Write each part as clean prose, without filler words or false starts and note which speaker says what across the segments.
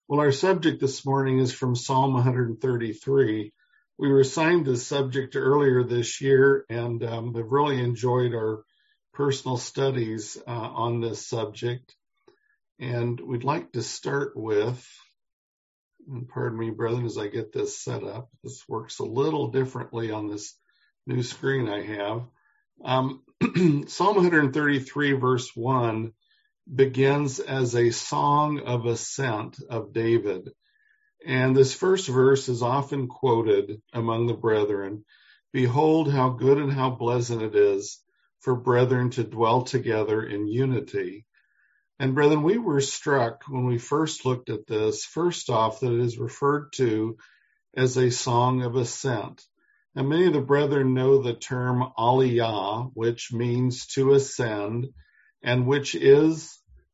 Speaker 1: Well, our subject this morning is from Psalm 133. We were assigned this subject earlier this year and have really enjoyed our personal studies on this subject. And we'd like to start with, and pardon me, brethren, as I get this set up. This works a little differently on this new screen I have. Psalm 133, verse 1, begins as a song of ascent of David. And this first verse is often quoted among the brethren. Behold, how good and how pleasant it is for brethren to dwell together in unity. And brethren, we were struck when we first looked at this, first off, that it is referred to as a song of ascent. And many of the brethren know the term aliyah, which means to ascend, and which is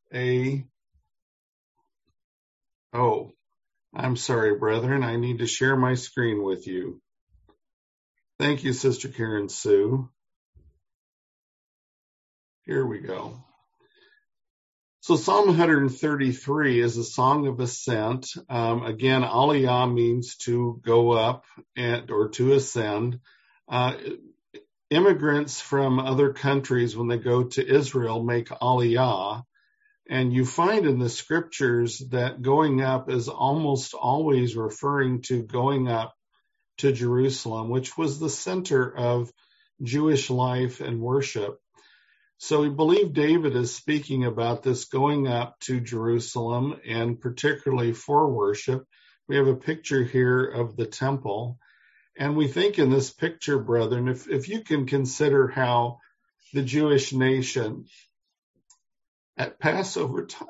Speaker 1: I'm sorry, brethren, I need to share my screen with you. Thank you, Sister Karen Sue. Here we go. So Psalm 133 is a song of ascent. Again, aliyah means to go up or to ascend. Immigrants from other countries, when they go to Israel, make aliyah. And you find in the scriptures that going up is almost always referring to going up to Jerusalem, which was the center of Jewish life and worship. So we believe David is speaking about this going up to Jerusalem, and particularly for worship. We have a picture here of the temple. And we think in this picture, brethren, if you can consider how the Jewish nation at Passover time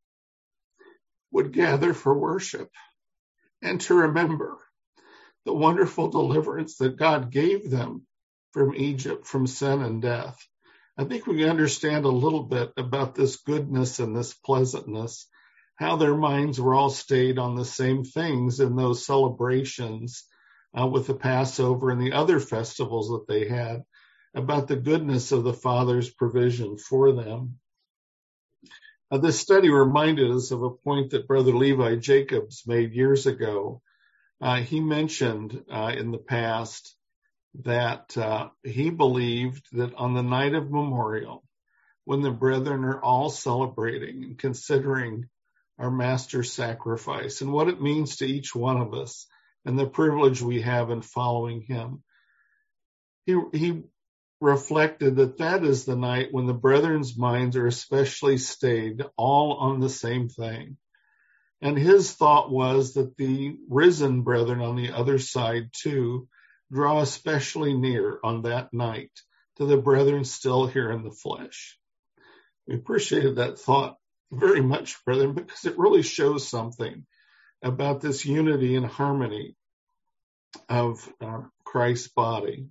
Speaker 1: would gather for worship and to remember the wonderful deliverance that God gave them from Egypt, from sin and death. I think we can understand a little bit about this goodness and this pleasantness, how their minds were all stayed on the same things in those celebrations with the Passover and the other festivals that they had, about the goodness of the Father's provision for them. This study reminded us of a point that Brother Levi Jacobs made years ago. He mentioned in the past that he believed that on the night of memorial, when the brethren are all celebrating and considering our Master's sacrifice and what it means to each one of us and the privilege we have in following him, he reflected that is the night when the brethren's minds are especially stayed all on the same thing. And his thought was that the risen brethren on the other side too draw especially near on that night to the brethren still here in the flesh. We appreciated that thought very much, brethren, because it really shows something about this unity and harmony of Christ's body.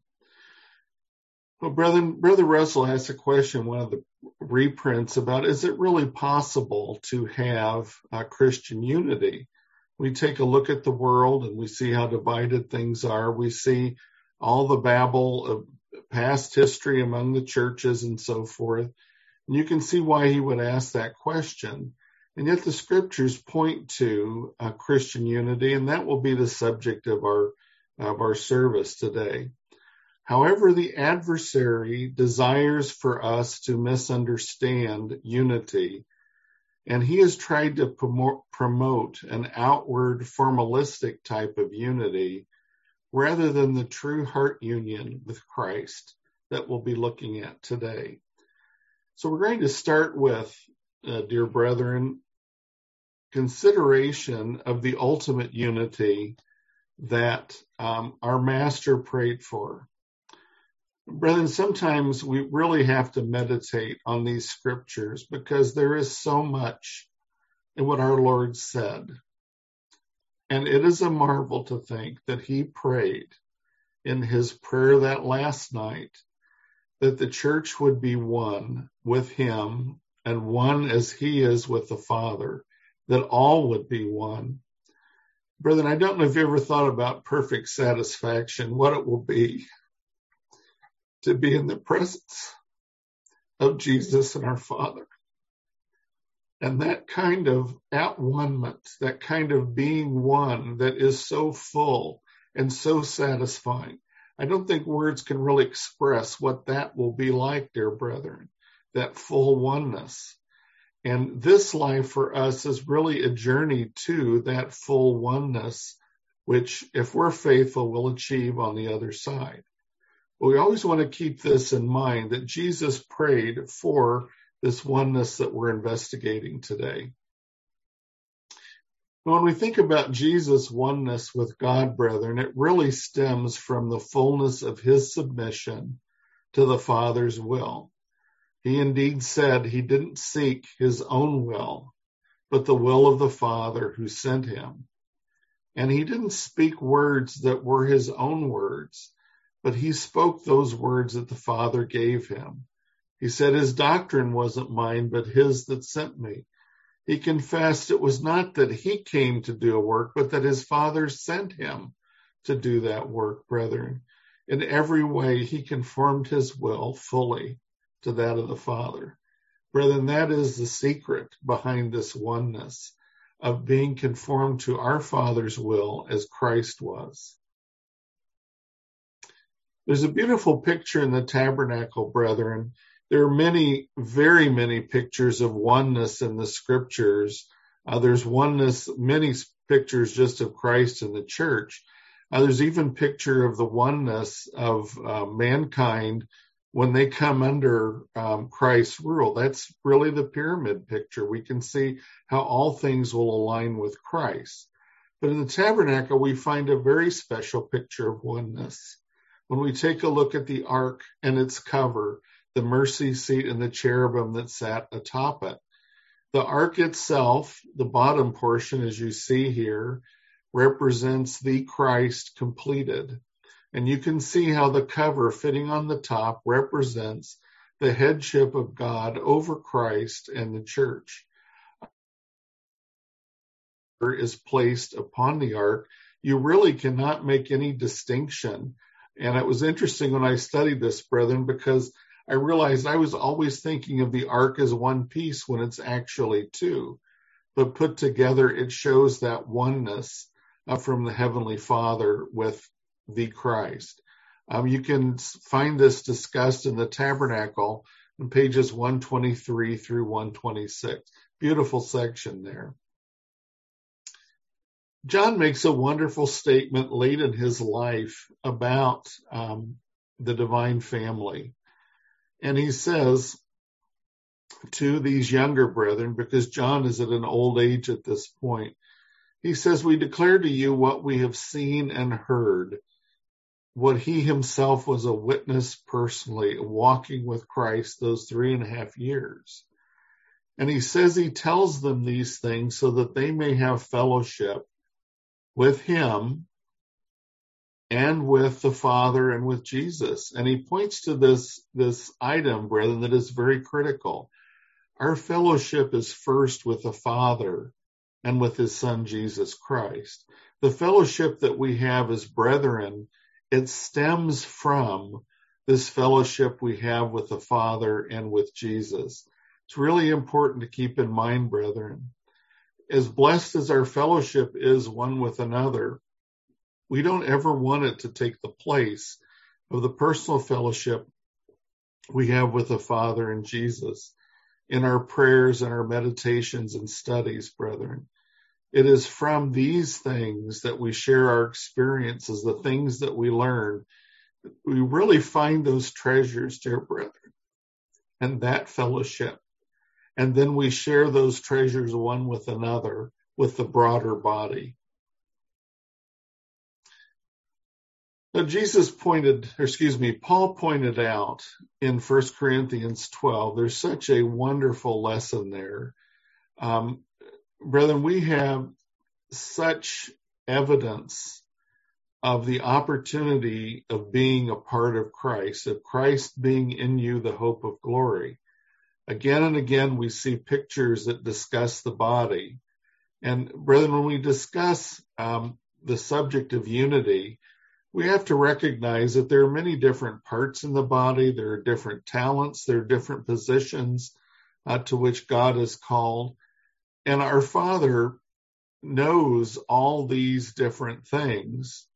Speaker 1: Well, Brother Russell asked a question, one of the reprints, about is it really possible to have Christian unity? We take a look at the world and we see how divided things are. We see all the babble of past history among the churches and so forth. And you can see why he would ask that question. And yet the scriptures point to Christian unity, and that will be the subject of our service today. However, the adversary desires for us to misunderstand unity, and he has tried to promote an outward formalistic type of unity rather than the true heart union with Christ that we'll be looking at today. So we're going to start with, dear brethren, consideration of the ultimate unity that our Master prayed for. Brethren, sometimes we really have to meditate on these scriptures because there is so much in what our Lord said. And it is a marvel to think that he prayed in his prayer that last night that the church would be one with him and one as he is with the Father, that all would be one. Brethren, I don't know if you ever thought about perfect satisfaction, what it will be to be in the presence of Jesus and our Father. And that kind of at-one-ment, that kind of being one that is so full and so satisfying, I don't think words can really express what that will be like, dear brethren, that full oneness. And this life for us is really a journey to that full oneness, which, if we're faithful, we'll achieve on the other side. But we always want to keep this in mind, that Jesus prayed for this oneness that we're investigating today. When we think about Jesus' oneness with God, brethren, it really stems from the fullness of his submission to the Father's will. He indeed said he didn't seek his own will, but the will of the Father who sent him. And he didn't speak words that were his own words, but he spoke those words that the Father gave him. He said his doctrine wasn't mine, but his that sent me. He confessed it was not that he came to do a work, but that his Father sent him to do that work, brethren. In every way, he conformed his will fully to that of the Father. Brethren, that is the secret behind this oneness of being conformed to our Father's will as Christ was. There's a beautiful picture in the tabernacle, brethren. There are many, very many pictures of oneness in the scriptures. There's oneness, many pictures just of Christ in the church. There's even picture of the oneness of mankind when they come under Christ's rule. That's really the pyramid picture. We can see how all things will align with Christ. But in the tabernacle, we find a very special picture of oneness. When we take a look at the ark and its cover, the mercy seat and the cherubim that sat atop it. The ark itself, the bottom portion, as you see here, represents the Christ completed. And you can see how the cover fitting on the top represents the headship of God over Christ and the church. Is placed upon the ark. You really cannot make any distinction. And it was interesting when I studied this, brethren, because I realized I was always thinking of the ark as one piece when it's actually two. But put together, it shows that oneness from the Heavenly Father with the Christ. You can find this discussed in the tabernacle on pages 123 through 126. Beautiful section there. John makes a wonderful statement late in his life about the divine family. And he says to these younger brethren, because John is at an old age at this point, he says, we declare to you what we have seen and heard, what he himself was a witness personally, walking with Christ those 3.5 years. And he says he tells them these things so that they may have fellowship with him and with the Father and with Jesus. And he points to this item, brethren, that is very critical. Our fellowship is first with the Father and with his Son, Jesus Christ. The fellowship that we have as brethren, it stems from this fellowship we have with the Father and with Jesus. It's really important to keep in mind, brethren. As blessed as our fellowship is one with another, we don't ever want it to take the place of the personal fellowship we have with the Father and Jesus in our prayers and our meditations and studies, brethren. It is from these things that we share our experiences, the things that we learn. We really find those treasures, dear brethren, and that fellowship. And then we share those treasures one with another, with the broader body. Now, Paul pointed out in 1 Corinthians 12, there's such a wonderful lesson there. Brethren, we have such evidence of the opportunity of being a part of Christ, of Christ being in you, the hope of glory. Again and again, we see pictures that discuss the body. And brethren, when we discuss the subject of unity, we have to recognize that there are many different parts in the body. There are different talents. There are different positions to which God has called. And our Father knows all these different things.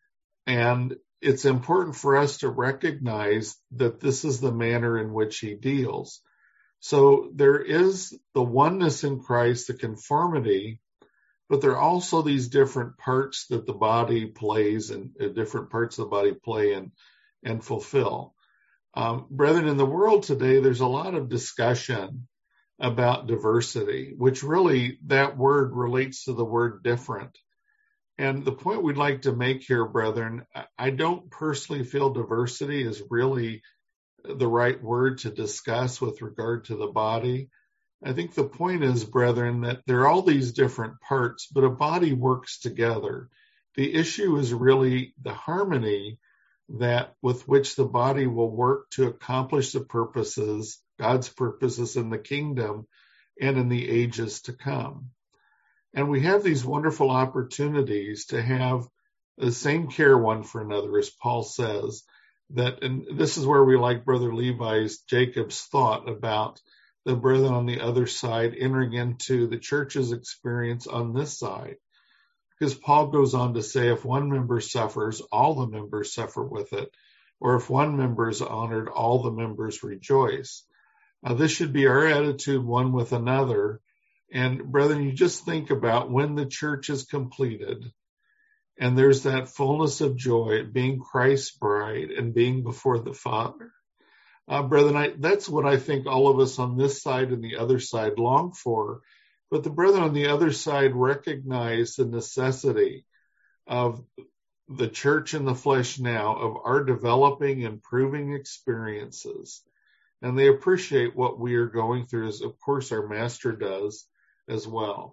Speaker 1: And it's important for us to recognize that this is the manner in which he deals. So there is the oneness in Christ, the conformity, but there are also these different parts that the body plays and different parts of the body play and fulfill. Brethren, in the world today, there's a lot of discussion about diversity, which really that word relates to the word different. And the point we'd like to make here, brethren, I don't personally feel diversity is really the right word to discuss with regard to the body. I think the point is, brethren, that there are all these different parts, but a body works together. The issue is really the harmony that with which the body will work to accomplish the purposes, God's purposes in the kingdom and in the ages to come. And we have these wonderful opportunities to have the same care one for another, as Paul says, that, and this is where we like Brother Jacob's thought about the brethren on the other side entering into the church's experience on this side. Because Paul goes on to say, if one member suffers, all the members suffer with it. Or if one member is honored, all the members rejoice. This should be our attitude one with another. And brethren, you just think about when the church is completed and there's that fullness of joy, being Christ's bride and being before the Father. Brethren, that's what I think all of us on this side and the other side long for. But the brethren on the other side recognize the necessity of the church in the flesh now, of our developing and proving experiences. And they appreciate what we are going through, as of course our Master does as well.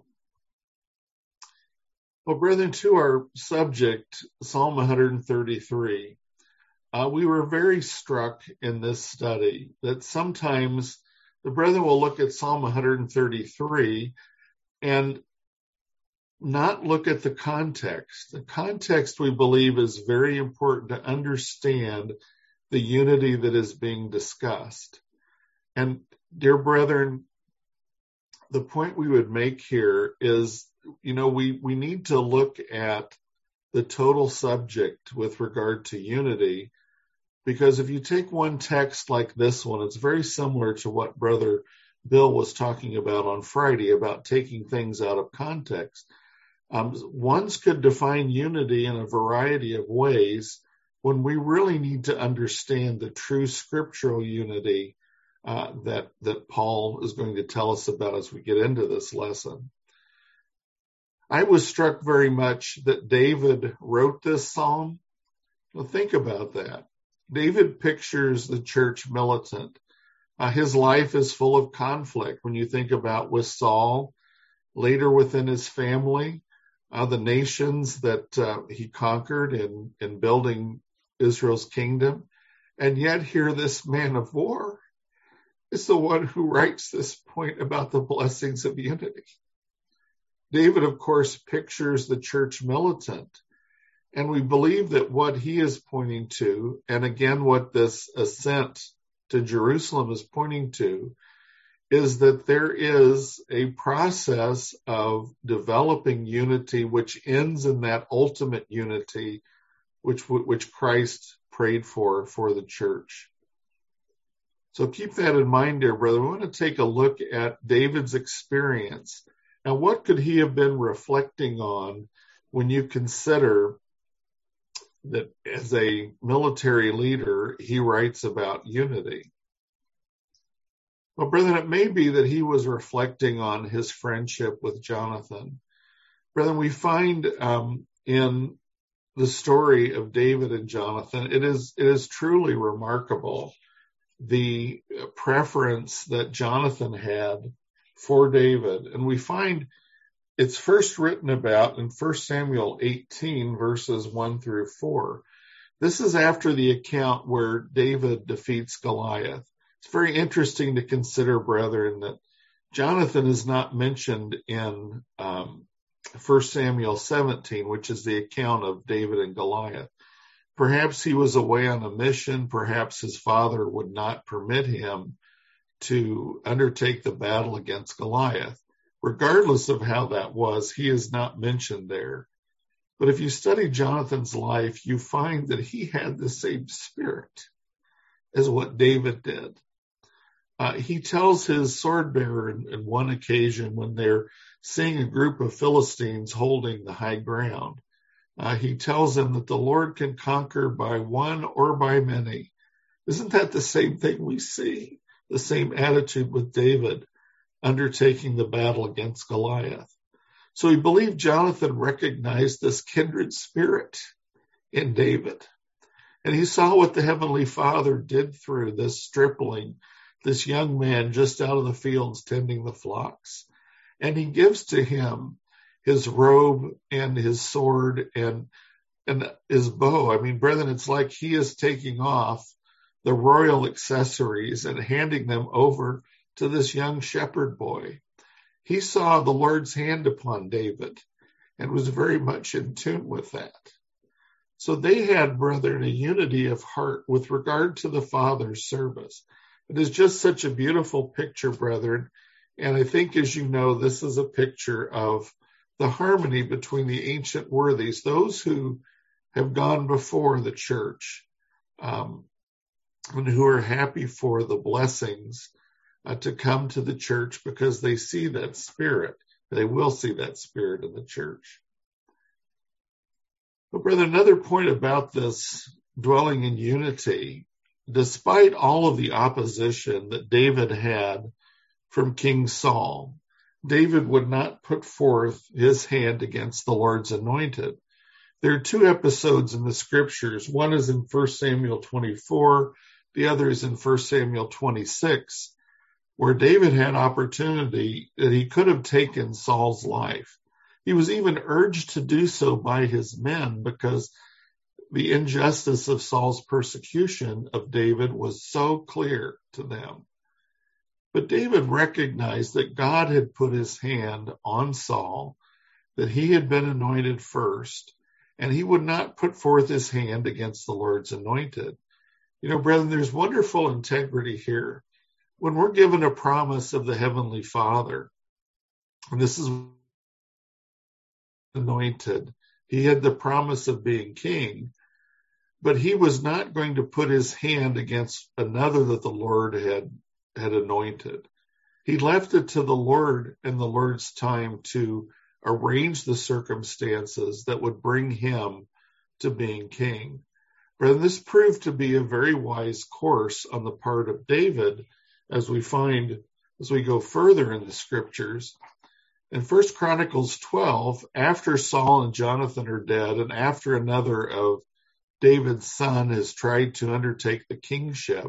Speaker 1: Well, brethren, to our subject, Psalm 133, we were very struck in this study that sometimes the brethren will look at Psalm 133 and not look at the context. The context, we believe, is very important to understand the unity that is being discussed. And, dear brethren, the point we would make here is, we need to look at the total subject with regard to unity, because if you take one text like this one, it's very similar to what Brother Bill was talking about on Friday, about taking things out of context. Ones could define unity in a variety of ways when we really need to understand the true scriptural unity that Paul is going to tell us about as we get into this lesson. I was struck very much that David wrote this psalm. Well, think about that. David pictures the church militant. His life is full of conflict when you think about with Saul, later within his family, the nations that he conquered in building Israel's kingdom. And yet here this man of war is the one who writes this point about the blessings of unity. David, of course, pictures the church militant. And we believe that what he is pointing to, and again what this ascent to Jerusalem is pointing to, is that there is a process of developing unity which ends in that ultimate unity which Christ prayed for the church. So keep that in mind, dear brother. We want to take a look at David's experience. Now, what could he have been reflecting on when you consider that as a military leader, he writes about unity? Well, brethren, it may be that he was reflecting on his friendship with Jonathan. Brethren, we find in the story of David and Jonathan, it is truly remarkable the preference that Jonathan had for David. And we find it's first written about in 1 Samuel 18, verses 1 through 4. This is after the account where David defeats Goliath. It's very interesting to consider, brethren, that Jonathan is not mentioned in 1 Samuel 17, which is the account of David and Goliath. Perhaps he was away on a mission. Perhaps his father would not permit him to undertake the battle against Goliath. regardless of how that was, he is not mentioned there. But if you study Jonathan's life, you find that he had the same spirit as what David did. He tells his sword bearer in one occasion when they're seeing a group of Philistines holding the high ground, he tells them that the Lord can conquer by one or by many. Isn't that the same thing we see? The same attitude with David undertaking the battle against Goliath. So he believed Jonathan recognized this kindred spirit in David. And he saw what the Heavenly Father did through this stripling, this young man just out of the fields tending the flocks. And he gives to him his robe and his sword and his bow. I mean, brethren, it's like he is taking off the royal accessories and handing them over to this young shepherd boy. He saw the Lord's hand upon David and was very much in tune with that. So they had, brethren, a unity of heart with regard to the Father's service. It is just such a beautiful picture, brethren. And I think, as you know, this is a picture of the harmony between the ancient worthies, those who have gone before the church, and who are happy for the blessings to come to the church because they see that spirit. They will see that spirit in the church. But brother, another point about this dwelling in unity, despite all of the opposition that David had from King Saul, David would not put forth his hand against the Lord's anointed. There are two episodes in the scriptures. One is in 1 Samuel 24. The other is in 1 Samuel 26, where David had opportunity that he could have taken Saul's life. He was even urged to do so by his men because the injustice of Saul's persecution of David was so clear to them. But David recognized that God had put his hand on Saul, that he had been anointed first, and he would not put forth his hand against the Lord's anointed. You know, brethren, there's wonderful integrity here. When we're given a promise of the Heavenly Father, and this is anointed, he had the promise of being king, but he was not going to put his hand against another that the Lord had anointed. He left it to the Lord in the Lord's time to arrange the circumstances that would bring him to being king. But this proved to be a very wise course on the part of David, as we find as we go further in the scriptures. In 1 Chronicles 12, after Saul and Jonathan are dead, and after another of David's son has tried to undertake the kingship,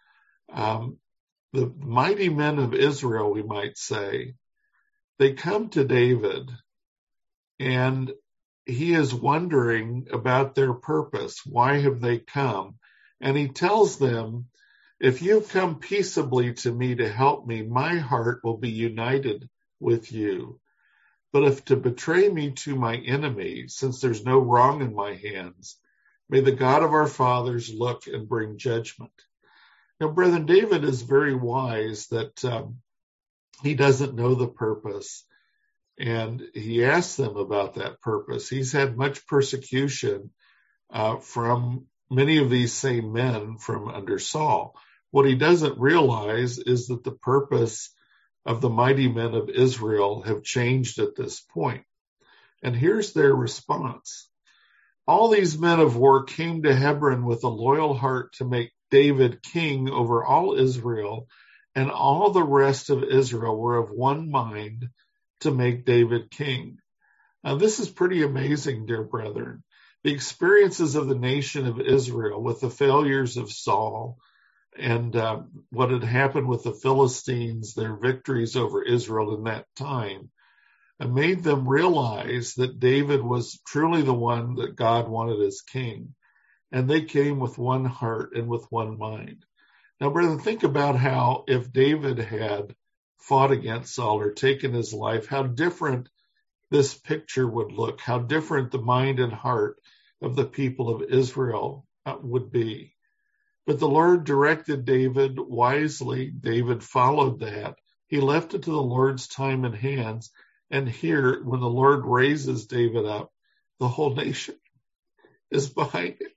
Speaker 1: the mighty men of Israel, we might say, they come to David, and he is wondering about their purpose. Why have they come? And he tells them, if you come peaceably to me to help me, my heart will be united with you. But if to betray me to my enemy, since there's no wrong in my hands, may the God of our fathers look and bring judgment. Now, brethren, David is very wise that he doesn't know the purpose, and he asks them about that purpose. He's had much persecution from many of these same men from under Saul. What he doesn't realize is that the purpose of the mighty men of Israel have changed at this point. And here's their response. All these men of war came to Hebron with a loyal heart to make David king over all Israel, and all the rest of Israel were of one mind to make David king. Now, this is pretty amazing, dear brethren. The experiences of the nation of Israel with the failures of Saul and what had happened with the Philistines, their victories over Israel in that time, made them realize that David was truly the one that God wanted as king. And they came with one heart and with one mind. Now, brethren, think about how if David had fought against Saul or taken his life, how different this picture would look, how different the mind and heart of the people of Israel would be. But the Lord directed David wisely. David followed that. He left it to the Lord's time and hands. And here, when the Lord raises David up, the whole nation is behind it.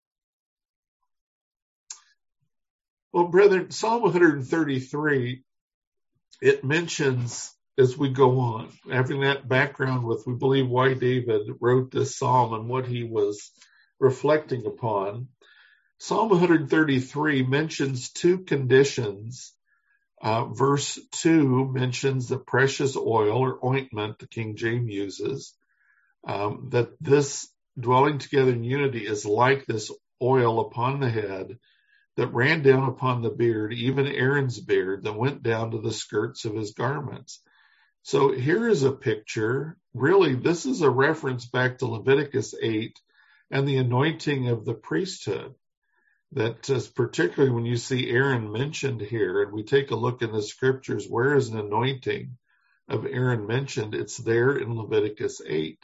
Speaker 1: Well, brethren, Psalm 133, it mentions, as we go on, having that background with, we believe, why David wrote this psalm and what he was reflecting upon. Psalm 133 mentions two conditions. Verse 2 mentions the precious oil or ointment the King James uses, that this dwelling together in unity is like this oil upon the head that ran down upon the beard, even Aaron's beard, that went down to the skirts of his garments. So here is a picture. Really, this is a reference back to Leviticus 8 and the anointing of the priesthood. That is particularly when you see Aaron mentioned here, and we take a look in the scriptures, where is an anointing of Aaron mentioned? It's there in Leviticus 8.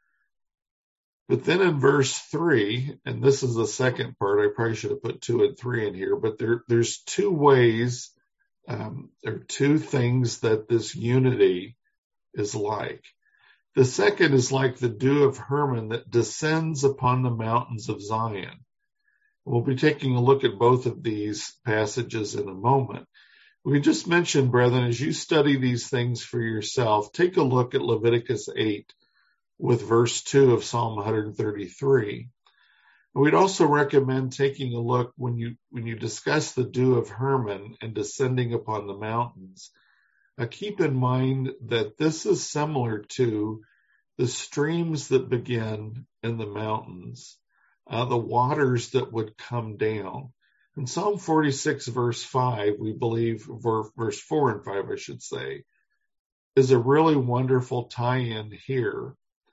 Speaker 1: But then in verse 3, and this is the second part, I probably should have put 2 and 3 in here, but there's two ways, or two things that this unity is like. The second is like the dew of Hermon that descends upon the mountains of Zion. We'll be taking a look at both of these passages in a moment. We just mentioned, brethren, as you study these things for yourself, take a look at Leviticus 8 with verse 2 of Psalm 133. We'd also recommend taking a look when you discuss the dew of Hermon and descending upon the mountains. Keep in mind that this is similar to the streams that begin in the mountains, the waters that would come down. In Psalm 46, verse 5, we believe, verse 4 and 5, I should say, is a really wonderful tie-in here.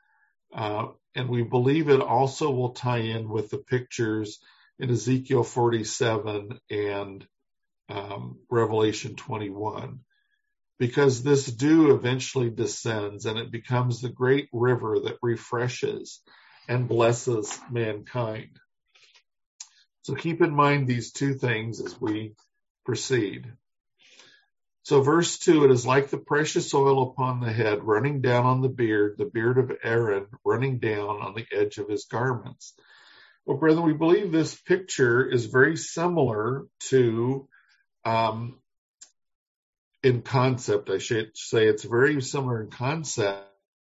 Speaker 1: And we believe it also will tie in with the pictures in Ezekiel 47 and Revelation 21. Because this dew eventually descends and it becomes the great river that refreshes and blesses mankind. So keep in mind these two things as we proceed. So verse 2, it is like the precious oil upon the head running down on the beard of Aaron running down on the edge of his garments. Well, brethren, we believe this picture is very similar to, in concept, I should say it's very similar in concept,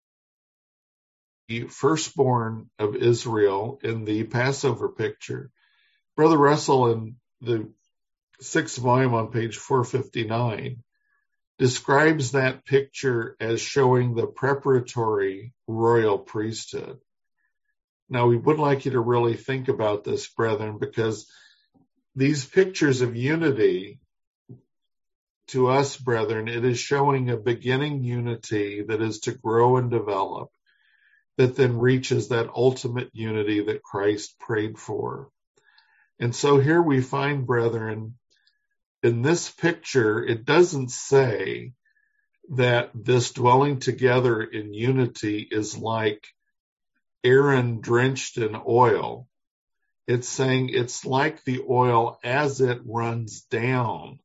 Speaker 1: the firstborn of Israel in the Passover picture. Brother Russell in the 6th volume on page 459 describes that picture as showing the preparatory royal priesthood. Now, we would like you to really think about this, brethren, because these pictures of unity, to us, brethren, it is showing a beginning unity that is to grow and develop, that then reaches that ultimate unity that Christ prayed for. And so here we find, brethren, in this picture, it doesn't say that this dwelling together in unity is like Aaron drenched in oil. It's saying it's like the oil as it runs down.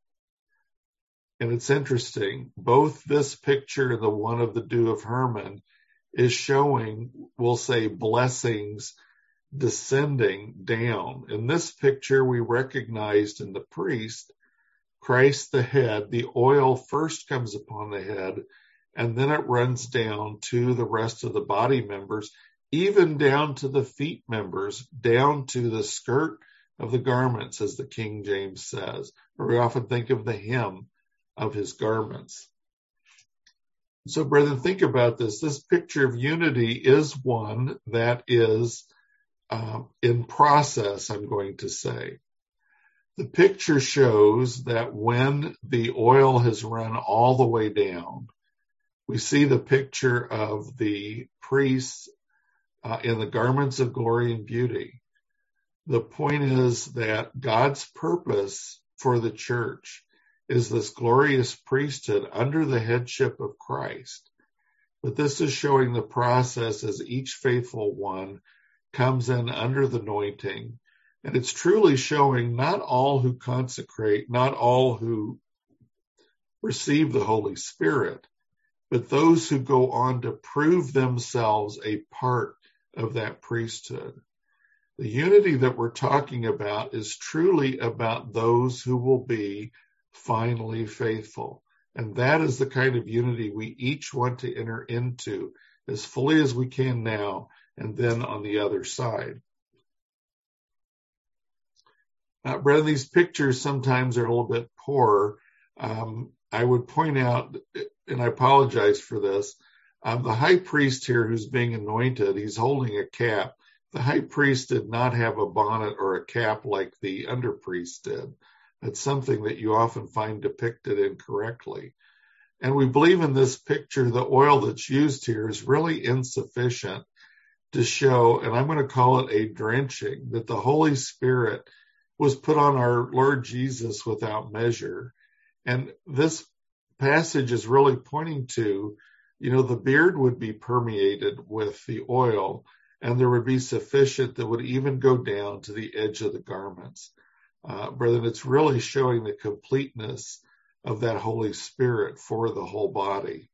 Speaker 1: And it's interesting, both this picture and the one of the dew of Hermon is showing, we'll say, blessings descending down. In this picture, we recognized in the priest, Christ the head, the oil first comes upon the head, and then it runs down to the rest of the body members, even down to the feet members, down to the skirt of the garments, as the King James says. Or we often think of the hem of his garments. So, brethren, think about this. This picture of unity is one that is in process, I'm going to say. The picture shows that when the oil has run all the way down, we see the picture of the priests in the garments of glory and beauty. The point is that God's purpose for the church is this glorious priesthood under the headship of Christ. But this is showing the process as each faithful one comes in under the anointing. And it's truly showing not all who consecrate, not all who receive the Holy Spirit, but those who go on to prove themselves a part of that priesthood. The unity that we're talking about is truly about those who will be finally faithful. And that is the kind of unity we each want to enter into as fully as we can now, and then on the other side. Brethren, these pictures sometimes are a little bit poor. I would point out, and I apologize for this, the high priest here who's being anointed, he's holding a cap. The high priest did not have a bonnet or a cap like the underpriest did. That's something that you often find depicted incorrectly. And we believe in this picture, the oil that's used here is really insufficient to show, and I'm going to call it a drenching, that the Holy Spirit was put on our Lord Jesus without measure. And this passage is really pointing to, the beard would be permeated with the oil, and there would be sufficient that would even go down to the edge of the garments. Brethren, it's really showing the completeness of that Holy Spirit for the whole body.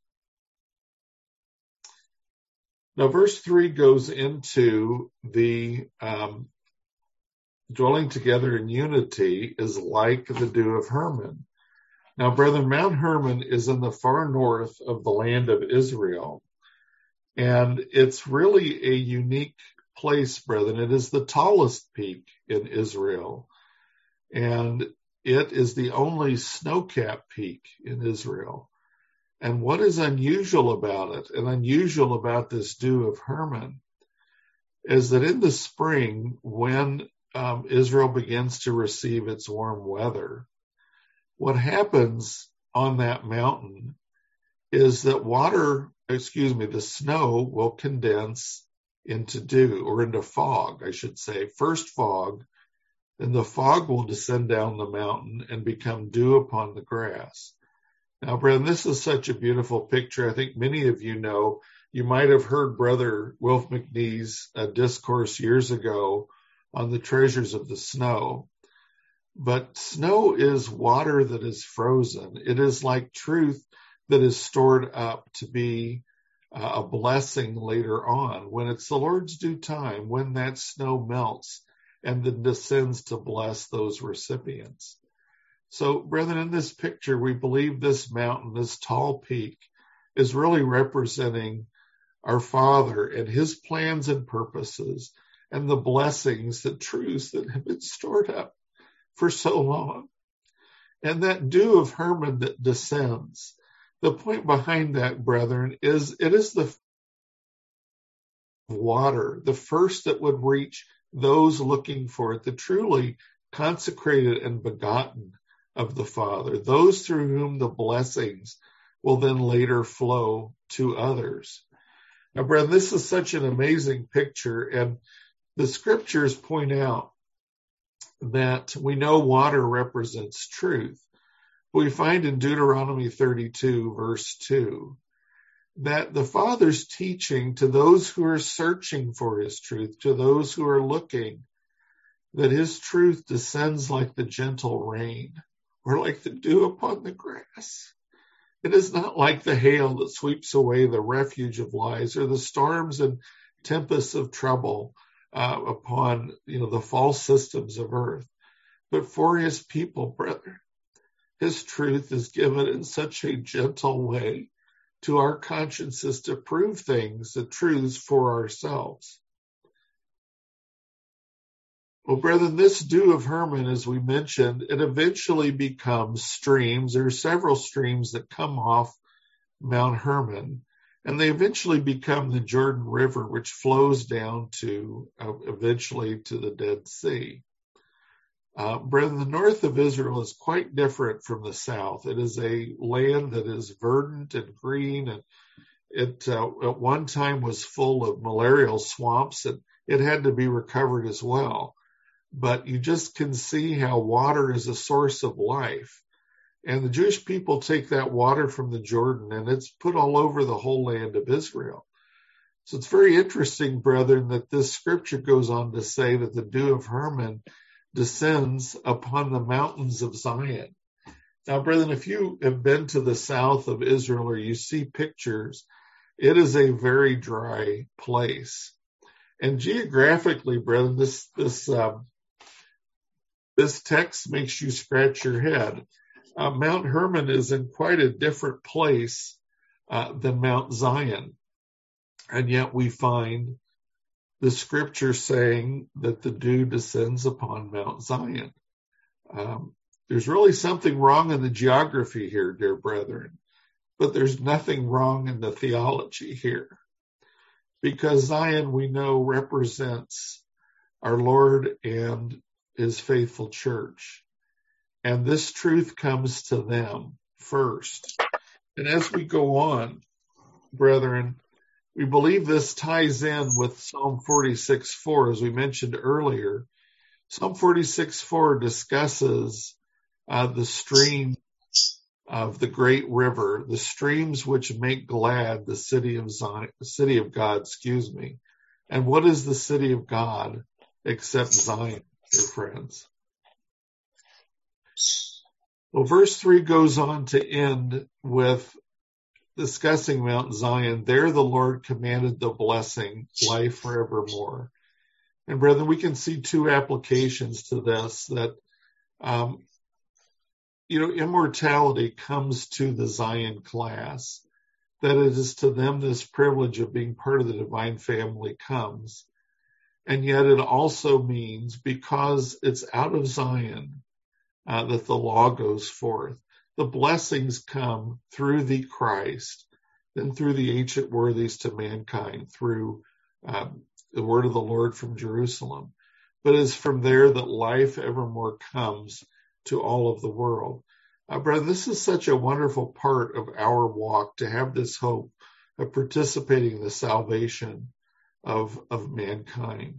Speaker 1: Now, verse 3 goes into the dwelling together in unity is like the dew of Hermon. Now, brethren, Mount Hermon is in the far north of the land of Israel, and it's really a unique place, brethren. It is the tallest peak in Israel, and it is the only snow-capped peak in Israel. And what is unusual about it, and unusual about this dew of Hermon, is that in the spring, when Israel begins to receive its warm weather, what happens on that mountain is that the snow will condense into dew, or into fog, I should say. First fog, then the fog will descend down the mountain and become dew upon the grass. Now, brethren, this is such a beautiful picture. I think many of you know, you might have heard Brother Wilf McNee's discourse years ago on the treasures of the snow. But snow is water that is frozen. It is like truth that is stored up to be a blessing later on, when it's the Lord's due time, when that snow melts and then descends to bless those recipients. So, brethren, in this picture, we believe this mountain, this tall peak, is really representing our Father and his plans and purposes and the blessings, the truths that have been stored up for so long. And that dew of Hermon that descends, the point behind that, brethren, is it is the water, the first that would reach those looking for it, the truly consecrated and begotten of the Father, those through whom the blessings will then later flow to others. Now, brethren, this is such an amazing picture, and the scriptures point out that we know water represents truth. We find in Deuteronomy 32, verse 2, that the Father's teaching to those who are searching for his truth, to those who are looking, that his truth descends like the gentle rain, or like the dew upon the grass. It is not like the hail that sweeps away the refuge of lies, or the storms and tempests of trouble upon the false systems of earth. But for his people, brethren, his truth is given in such a gentle way to our consciences to prove things, the truths for ourselves. Well, brethren, this dew of Hermon, as we mentioned, it eventually becomes streams. There are several streams that come off Mount Hermon, and they eventually become the Jordan River, which flows down to eventually to the Dead Sea. Brethren, the north of Israel is quite different from the south. It is a land that is verdant and green, and it at one time was full of malarial swamps, and it had to be recovered as well. But you just can see how water is a source of life. And the Jewish people take that water from the Jordan, and it's put all over the whole land of Israel. So it's very interesting, brethren, that this scripture goes on to say that the dew of Hermon descends upon the mountains of Zion. Now, brethren, if you have been to the south of Israel or you see pictures, it is a very dry place. And geographically, brethren, this text makes you scratch your head. Mount Hermon is in quite a different place than Mount Zion. And yet we find the scripture saying that the dew descends upon Mount Zion. There's really something wrong in the geography here, dear brethren, but there's nothing wrong in the theology here. Because Zion, we know, represents our Lord and his faithful church. And this truth comes to them first. And as we go on, brethren, we believe this ties in with Psalm 46:4, as we mentioned earlier. Psalm 46:4 discusses the stream of the great river, the streams which make glad the city of Zion, the city of God, And what is the city of God except Zion, dear friends? Well, verse 3 goes on to end with discussing Mount Zion. There the Lord commanded the blessing, life forevermore. And brethren, we can see two applications to this, that immortality comes to the Zion class, that it is to them this privilege of being part of the divine family comes. And yet it also means, because it's out of Zion that the law goes forth, the blessings come through the Christ and through the ancient worthies to mankind, through the word of the Lord from Jerusalem. But it's from there that life evermore comes to all of the world. Brother, this is such a wonderful part of our walk, to have this hope of participating in the salvation of mankind.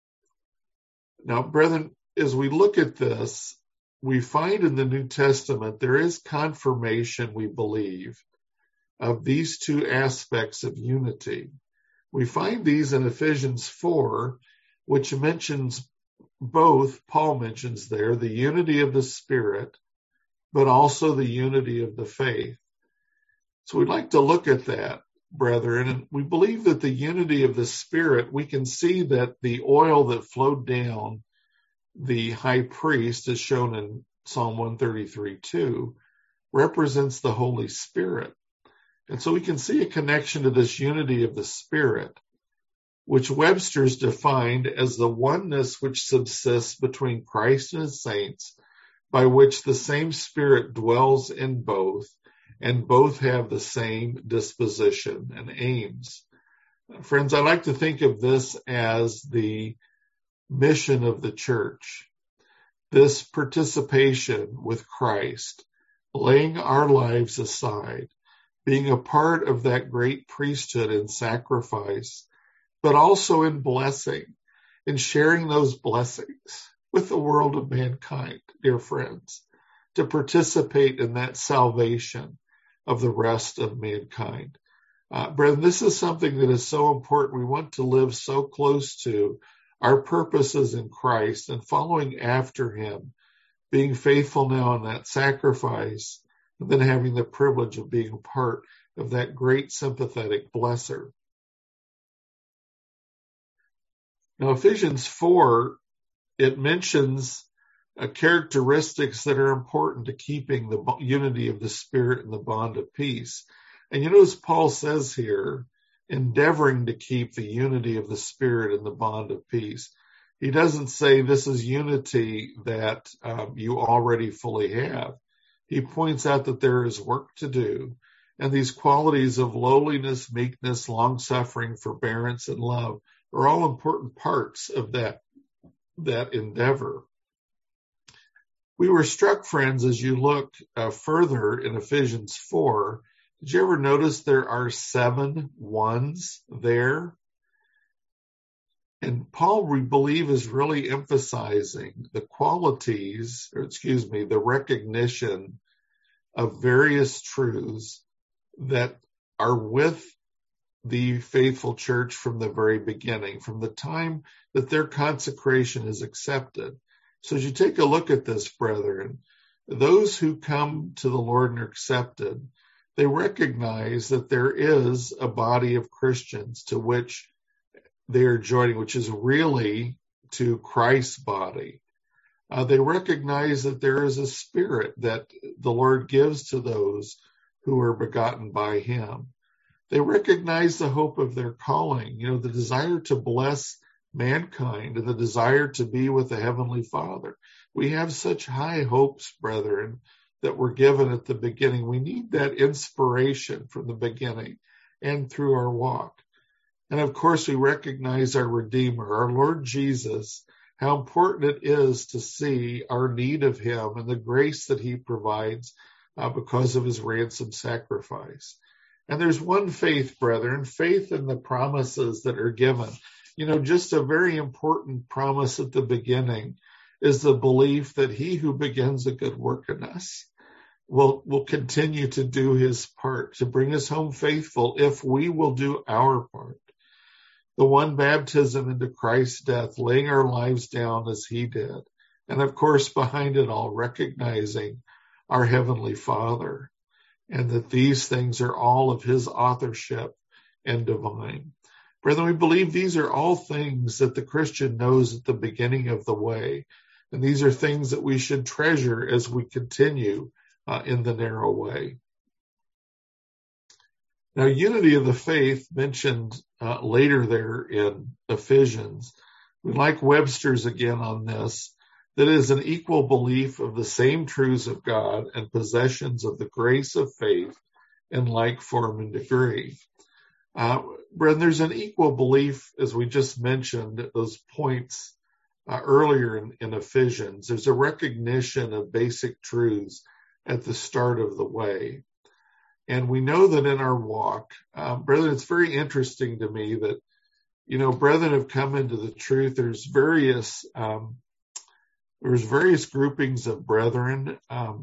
Speaker 1: Now, brethren, as we look at this, we find in the New Testament there is confirmation, we believe, of these two aspects of unity. We find these in Ephesians 4, which mentions both, Paul mentions there, the unity of the Spirit, but also the unity of the faith. So we'd like to look at that, brethren, and we believe that the unity of the Spirit, we can see that the oil that flowed down the high priest, as shown in Psalm 133:2, represents the Holy Spirit. And so we can see a connection to this unity of the Spirit, which Webster's defined as the oneness which subsists between Christ and his saints, by which the same Spirit dwells in both, and both have the same disposition and aims. Friends, I like to think of this as the mission of the church. This participation with Christ, laying our lives aside, being a part of that great priesthood and sacrifice, but also in blessing, in sharing those blessings with the world of mankind, dear friends, to participate in that salvation of the rest of mankind. Brethren, this is something that is so important. We want to live so close to our purposes in Christ and following after him, being faithful now in that sacrifice, and then having the privilege of being a part of that great sympathetic blesser. Now, Ephesians 4, it mentions characteristics that are important to keeping the unity of the Spirit and the bond of peace. And you notice Paul says here, endeavoring to keep the unity of the Spirit and the bond of peace. He doesn't say this is unity that you already fully have. He points out that there is work to do, and these qualities of lowliness, meekness, long-suffering, forbearance, and love are all important parts of that endeavor. We were struck, friends, as you look further in Ephesians 4, did you ever notice there are 7 ones there? And Paul, we believe, is really emphasizing the qualities, the recognition of various truths that are with the faithful church from the very beginning, from the time that their consecration is accepted. So as you take a look at this, brethren, those who come to the Lord and are accepted, they recognize that there is a body of Christians to which they are joining, which is really to Christ's body. They recognize that there is a spirit that the Lord gives to those who are begotten by him. They recognize the hope of their calling, the desire to bless mankind and the desire to be with the Heavenly Father. We have such high hopes, brethren, that were given at the beginning. We need that inspiration from the beginning and through our walk. And of course, we recognize our Redeemer, our Lord Jesus, how important it is to see our need of him and the grace that he provides because of his ransom sacrifice. And there's one faith, brethren, faith in the promises that are given. Just a very important promise at the beginning is the belief that he who begins a good work in us will continue to do his part, to bring us home faithful if we will do our part. The one baptism into Christ's death, laying our lives down as he did. And of course, behind it all, recognizing our Heavenly Father and that these things are all of his authorship and divine. Brethren, we believe these are all things that the Christian knows at the beginning of the way. And these are things that we should treasure as we continue in the narrow way. Now, unity of the faith mentioned later there in Ephesians, we like Webster's again on this, that is an equal belief of the same truths of God and possessions of the grace of faith in like form and degree. Brethren, there's an equal belief, as we just mentioned, those points earlier in Ephesians. There's a recognition of basic truths at the start of the way. And we know that in our walk, brethren, it's very interesting to me that, brethren have come into the truth. There's various groupings of brethren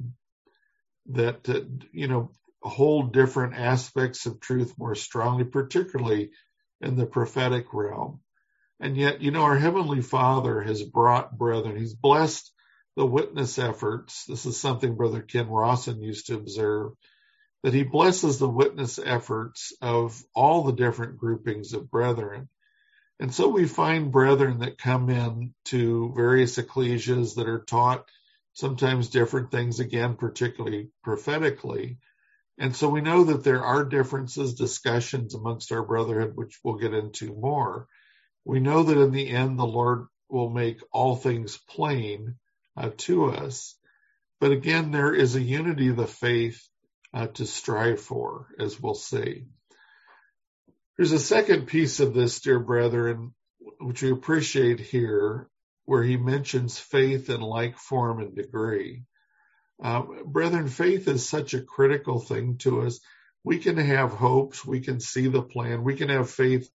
Speaker 1: that, hold different aspects of truth more strongly, particularly in the prophetic realm. And yet, our Heavenly Father has brought brethren. He's blessed the witness efforts. This is something Brother Ken Rawson used to observe, that he blesses the witness efforts of all the different groupings of brethren. And so we find brethren that come in to various ecclesias that are taught sometimes different things, again, particularly prophetically. And so we know that there are differences, discussions amongst our brotherhood, which we'll get into more. We know that in the end, the Lord will make all things plain to us. But again, there is a unity of the faith to strive for, as we'll see. There's a second piece of this, dear brethren, which we appreciate here, where he mentions faith in like form and degree. Brethren, faith is such a critical thing to us. We can have hopes, we can see the plan, we can have faith,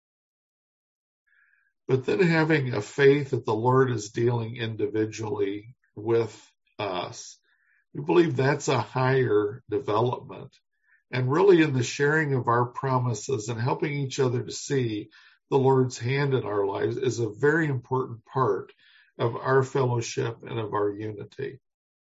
Speaker 1: but then having a faith that the Lord is dealing individually with us, we believe that's a higher development. And really in the sharing of our promises and helping each other to see the Lord's hand in our lives is a very important part of our fellowship and of our unity.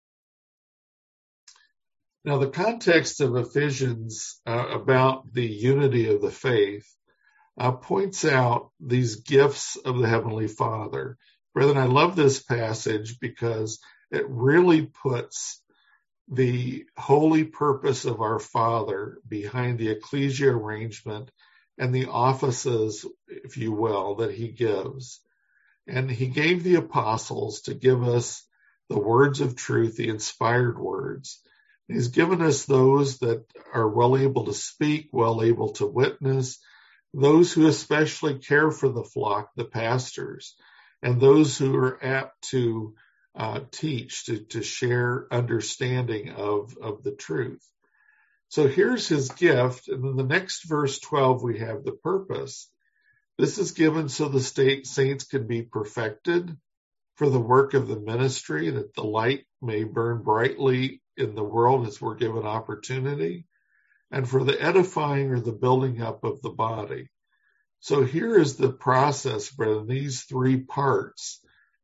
Speaker 1: Now, the context of Ephesians about the unity of the faith points out these gifts of the Heavenly Father. Brethren, I love this passage because it really puts the holy purpose of our Father behind the ecclesia arrangement and the offices, if you will, that he gives. And he gave the apostles to give us the words of truth, the inspired words. He's given us those that are well able to speak, well able to witness, those who especially care for the flock, the pastors, and those who are apt to teach, to share understanding of the truth. So here's his gift. And then the next verse 12, we have the purpose. This is given so the saints can be perfected for the work of the ministry, that the light may burn brightly in the world as we're given opportunity, and for the edifying or the building up of the body. So here is the process, brethren, these three parts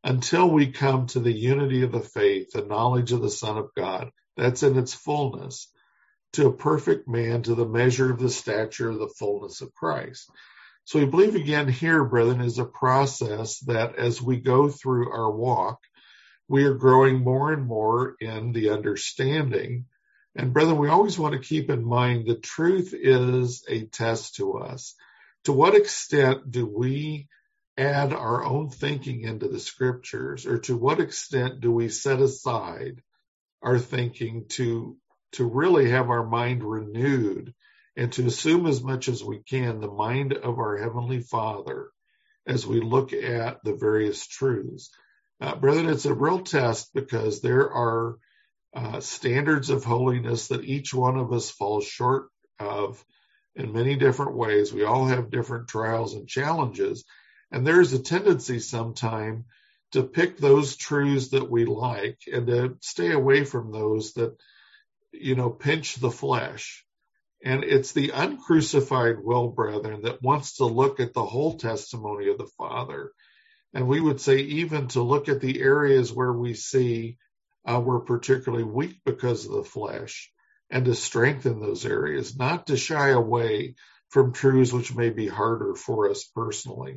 Speaker 1: until we come to the unity of the faith, the knowledge of the Son of God, that's in its fullness, to a perfect man, to the measure of the stature of the fullness of Christ. So we believe again here, brethren, is a process that as we go through our walk, we are growing more and more in the understanding. And brethren, we always want to keep in mind the truth is a test to us. To what extent do we add our own thinking into the scriptures, or to what extent do we set aside our thinking to really have our mind renewed and to assume as much as we can the mind of our Heavenly Father as we look at the various truths? Brethren, it's a real test because there are standards of holiness that each one of us falls short of in many different ways. We all have different trials and challenges, and there's a tendency sometime to pick those truths that we like and to stay away from those that, pinch the flesh. And it's the uncrucified will, brethren, that wants to look at the whole testimony of the Father. And we would say even to look at the areas where we see we're particularly weak because of the flesh, and to strengthen those areas, not to shy away from truths which may be harder for us personally.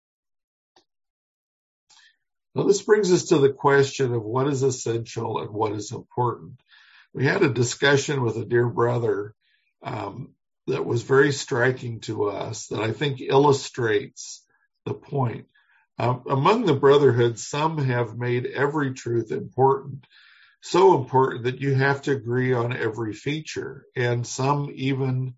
Speaker 1: Now, this brings us to the question of what is essential and what is important. We had a discussion with a dear brother that was very striking to us, that I think illustrates the point. Among the brotherhood, some have made every truth important, so important that you have to agree on every feature, and some even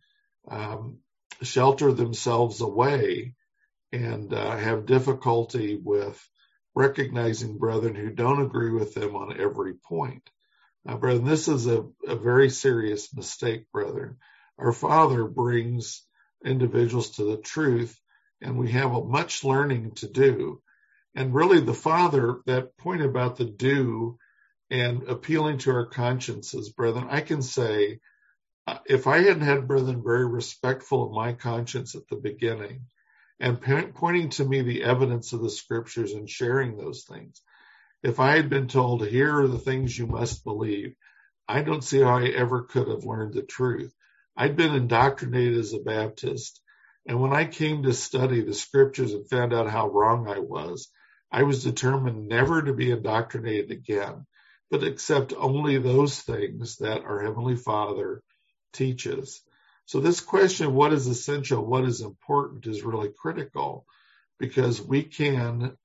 Speaker 1: shelter themselves away and have difficulty with recognizing brethren who don't agree with them on every point. Brethren, this is a very serious mistake, brethren. Our Father brings individuals to the truth, and we have much learning to do. And really the Father, that point about the do and appealing to our consciences, brethren, I can say, if I hadn't had brethren very respectful of my conscience at the beginning and pointing to me the evidence of the scriptures and sharing those things, if I had been told, here are the things you must believe, I don't see how I ever could have learned the truth. I'd been indoctrinated as a Baptist, and when I came to study the scriptures and found out how wrong I was determined never to be indoctrinated again, but accept only those things that our Heavenly Father teaches. So this question of what is essential, what is important, is really critical, because we can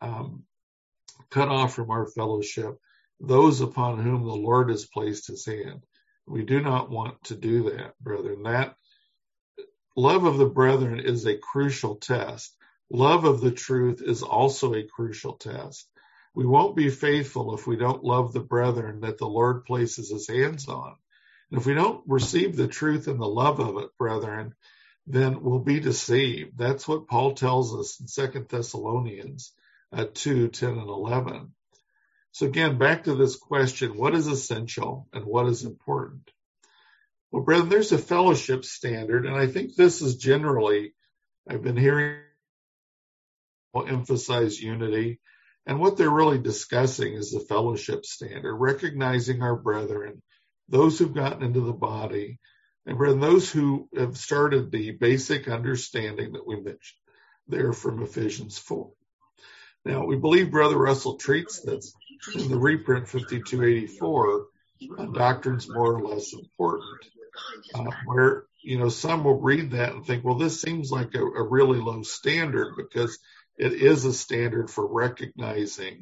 Speaker 1: cut off from our fellowship those upon whom the Lord has placed his hand. We do not want to do that, brethren. That love of the brethren is a crucial test. Love of the truth is also a crucial test. We won't be faithful if we don't love the brethren that the Lord places his hands on. And if we don't receive the truth and the love of it, brethren, then we'll be deceived. That's what Paul tells us in 2 Thessalonians 2, 10 and 11. So again, back to this question, what is essential and what is important? Well, brethren, there's a fellowship standard, and I think this is generally, I've been hearing people emphasize unity, and what they're really discussing is the fellowship standard, recognizing our brethren, those who've gotten into the body, and brethren, those who have started the basic understanding that we mentioned there from Ephesians 4. Now, we believe Brother Russell treats this in the reprint 5284 on doctrines more or less important, where, some will read that and think, well, this seems like a really low standard, because it is a standard for recognizing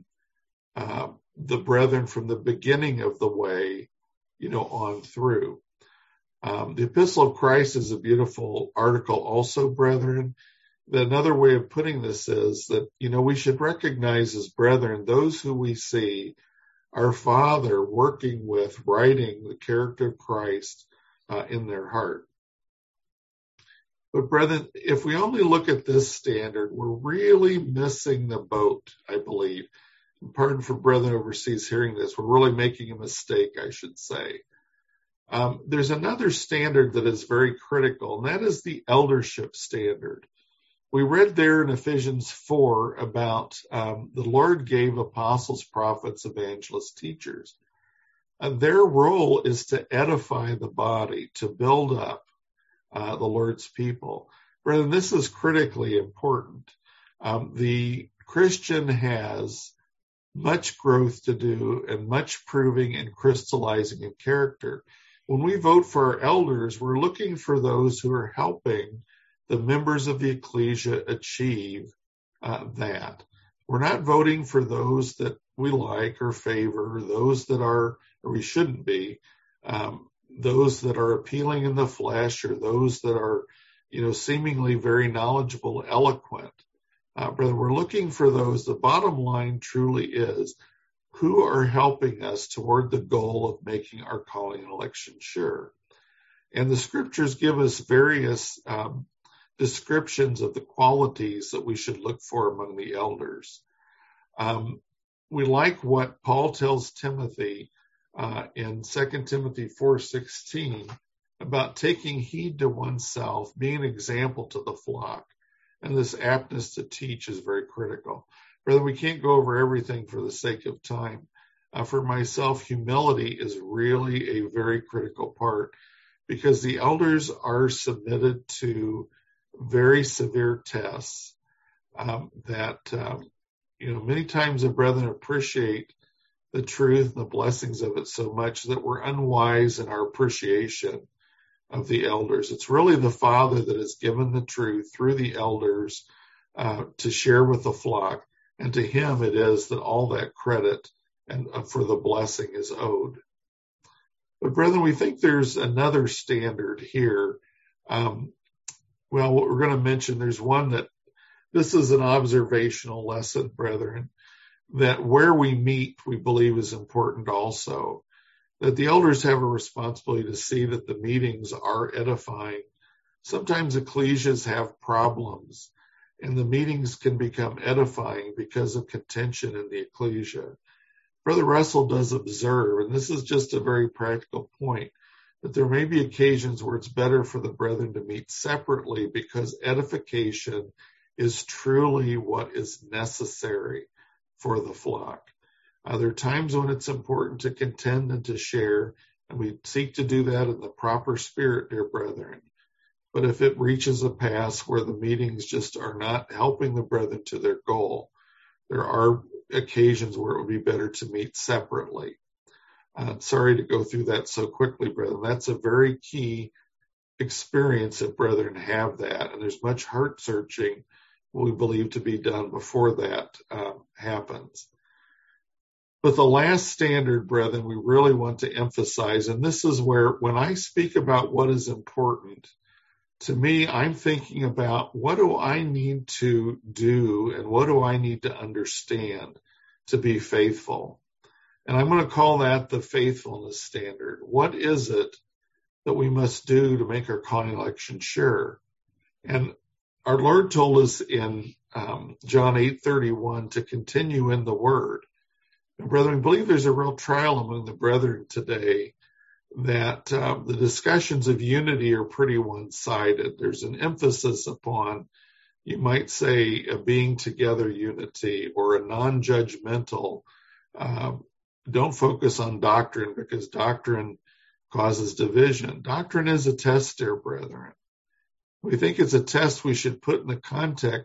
Speaker 1: the brethren from the beginning of the way, on through. The Epistle of Christ is a beautiful article also, brethren. Another way of putting this is that, we should recognize as brethren those who we see our Father working with, writing the character of Christ in their heart. But brethren, if we only look at this standard, we're really missing the boat, I believe. And pardon for brethren overseas hearing this, we're really making a mistake, I should say. There's another standard that is very critical, and that is the eldership standard. We read there in Ephesians 4 about the Lord gave apostles, prophets, evangelists, teachers. Their role is to edify the body, to build up the Lord's people. Brethren, this is critically important. The Christian has much growth to do and much proving and crystallizing in character. When we vote for our elders, we're looking for those who are helping the members of the ecclesia achieve that. We're not voting for those that we like or favor, those that are, or we shouldn't be, those that are appealing in the flesh, or those that are, seemingly very knowledgeable, eloquent. Brother, we're looking for those. The bottom line truly is who are helping us toward the goal of making our calling and election sure. And the scriptures give us various descriptions of the qualities that we should look for among the elders. We like what Paul tells Timothy in 2 Timothy 4:16 about taking heed to oneself, being an example to the flock. And this aptness to teach is very critical. Brother, we can't go over everything for the sake of time. For myself, humility is really a very critical part, because the elders are submitted to very severe tests that many times the brethren appreciate the truth and the blessings of it so much that we're unwise in our appreciation of the elders. It's really the Father that has given the truth through the elders to share with the flock, and to him it is that all that credit and for the blessing is owed. But brethren, we think there's another standard here. What we're going to mention, there's one that this is an observational lesson, brethren, that where we meet, we believe is important also. That the elders have a responsibility to see that the meetings are edifying. Sometimes ecclesias have problems, and the meetings can become edifying because of contention in the ecclesia. Brother Russell does observe, and this is just a very practical point, that there may be occasions where it's better for the brethren to meet separately, because edification is truly what is necessary for the flock. There are times when it's important to contend and to share, and we seek to do that in the proper spirit, dear brethren. But if it reaches a pass where the meetings just are not helping the brethren to their goal, there are occasions where it would be better to meet separately. Sorry to go through that so quickly, brethren. That's a very key experience that brethren have that, and there's much heart searching we believe to be done before that happens. But the last standard, brethren, we really want to emphasize, and this is where, when I speak about what is important, to me, I'm thinking about what do I need to do and what do I need to understand to be faithful. And I'm going to call that the faithfulness standard. What is it that we must do to make our calling election sure? And our Lord told us in John 8:31 to continue in the word. And brethren, I believe there's a real trial among the brethren today that the discussions of unity are pretty one-sided. There's an emphasis upon, you might say, a being together unity, or a non-judgmental. Don't focus on doctrine, because doctrine causes division. Doctrine is a test, dear brethren. We think it's a test we should put in the context.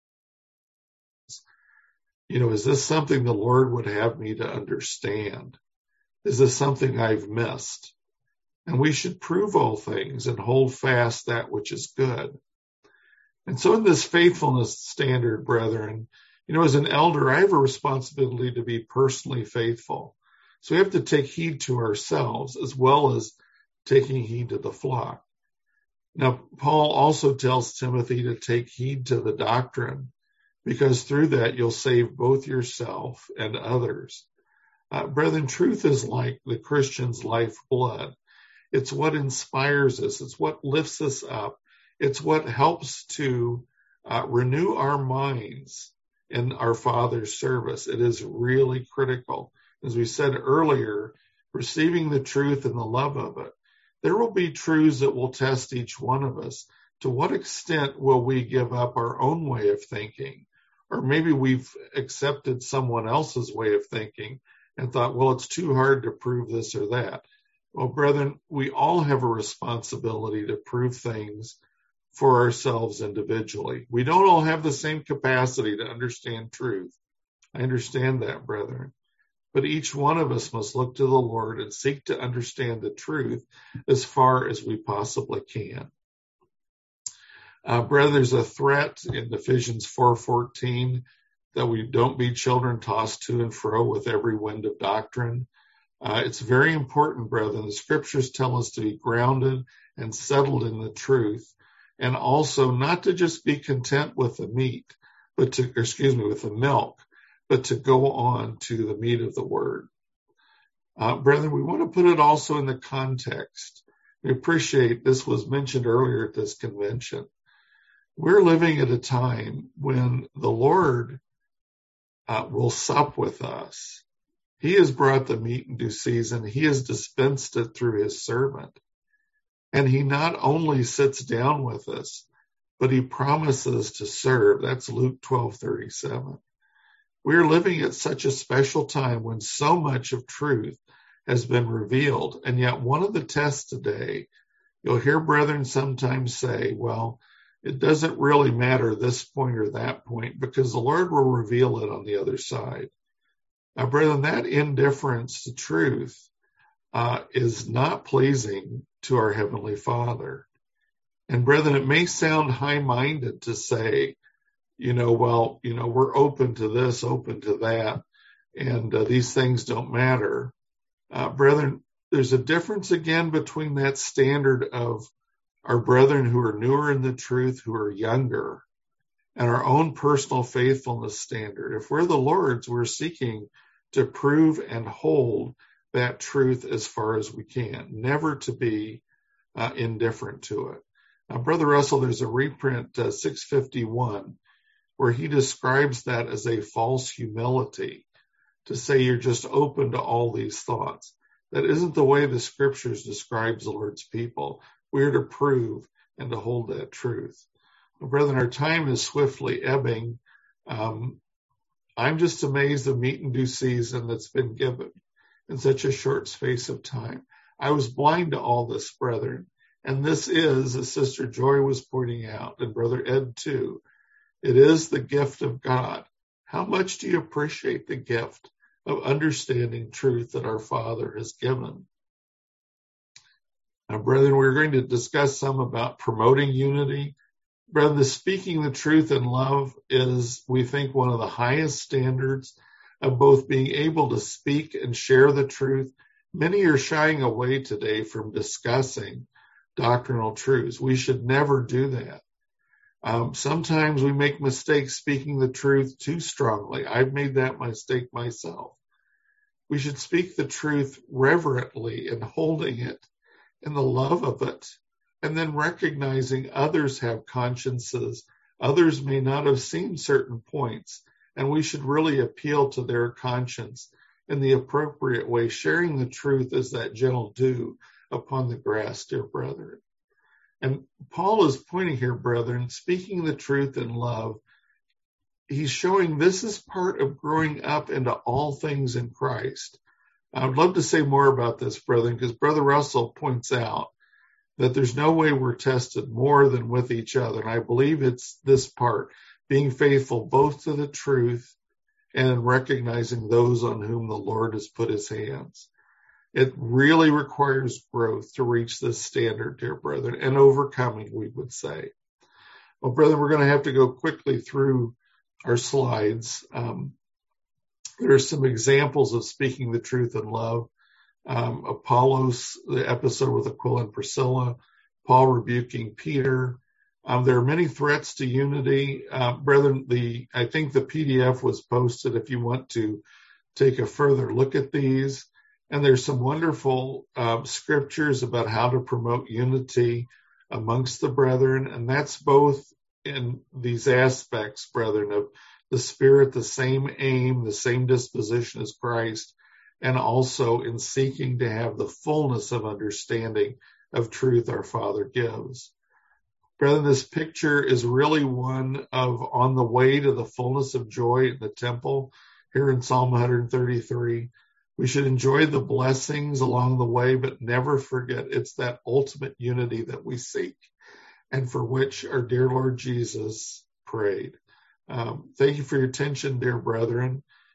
Speaker 1: Is this something the Lord would have me to understand? Is this something I've missed? And we should prove all things and hold fast that which is good. And so in this faithfulness standard, brethren, as an elder, I have a responsibility to be personally faithful. So we have to take heed to ourselves as well as taking heed to the flock. Now, Paul also tells Timothy to take heed to the doctrine, because through that you'll save both yourself and others. Brethren, truth is like the Christian's lifeblood. It's what inspires us. It's what lifts us up. It's what helps to renew our minds in our Father's service. It is really critical. As we said earlier, receiving the truth and the love of it. There will be truths that will test each one of us. to what extent will we give up our own way of thinking? Or maybe we've accepted someone else's way of thinking and thought, well, it's too hard to prove this or that. Well, brethren, we all have a responsibility to prove things for ourselves individually. We don't all have the same capacity to understand truth. I understand that, brethren. But each one of us must look to the Lord and seek to understand the truth as far as we possibly can. Brethren, there's a threat in Ephesians 4:14 that we don't be children tossed to and fro with every wind of doctrine. It's very important, brethren. The scriptures tell us to be grounded and settled in the truth, and also not to just be content with the meat, with the milk, but to go on to the meat of the word. Brethren, we want to put it also in the context. We appreciate this was mentioned earlier at this convention. We're living at a time when the Lord will sup with us. He has brought the meat in due season. He has dispensed it through his servant. And he not only sits down with us, but he promises to serve. That's Luke 12:37. We're living at such a special time when so much of truth has been revealed. And yet one of the tests today, you'll hear brethren sometimes say, well, it doesn't really matter this point or that point because the Lord will reveal it on the other side. Now, brethren, that indifference to truth is not pleasing to our Heavenly Father. And brethren, it may sound high-minded to say, we're open to this, open to that, and these things don't matter. Brethren, there's a difference again between that standard of our brethren who are newer in the truth, who are younger, and our own personal faithfulness standard. If we're the Lord's, we're seeking to prove and hold that truth as far as we can, never to be indifferent to it. Now, Brother Russell, there's a reprint 651 where he describes that as a false humility, to say you're just open to all these thoughts. That isn't the way the scriptures describes the Lord's people. We're to prove and to hold that truth. Well, brethren, our time is swiftly ebbing. I'm just amazed the meat and due season that's been given in such a short space of time. I was blind to all this, brethren. And this is, as Sister Joy was pointing out, and Brother Ed too, it is the gift of God. How much do you appreciate the gift of understanding truth that our Father has given? Now, brethren, we're going to discuss some about promoting unity. Brethren, the speaking the truth in love is, we think, one of the highest standards of both being able to speak and share the truth. Many are shying away today from discussing doctrinal truths. We should never do that. Sometimes we make mistakes speaking the truth too strongly. I've made that mistake myself. We should speak the truth reverently and holding it in the love of it, and then recognizing others have consciences. Others may not have seen certain points, and we should really appeal to their conscience in the appropriate way, sharing the truth as that gentle dew upon the grass, dear brethren. And Paul is pointing here, brethren, speaking the truth in love. He's showing this is part of growing up into all things in Christ. I would love to say more about this, brethren, because Brother Russell points out that there's no way we're tested more than with each other. And I believe it's this part, being faithful both to the truth and in recognizing those on whom the Lord has put his hands. It really requires growth to reach this standard, dear brethren, and overcoming, we would say. Well, brethren, we're going to have to go quickly through our slides. There are some examples of speaking the truth in love. Apollos, the episode with Aquila and Priscilla, Paul rebuking Peter. There are many threats to unity. Brethren, I think the PDF was posted if you want to take a further look at these. And there's some wonderful scriptures about how to promote unity amongst the brethren. And that's both in these aspects, brethren, of the Spirit, the same aim, the same disposition as Christ, and also in seeking to have the fullness of understanding of truth our Father gives. Brethren, this picture is really one of on the way to the fullness of joy in the temple here in Psalm 133. We should enjoy the blessings along the way, but never forget it's that ultimate unity that we seek and for which our dear Lord Jesus prayed. Thank you for your attention, dear brethren.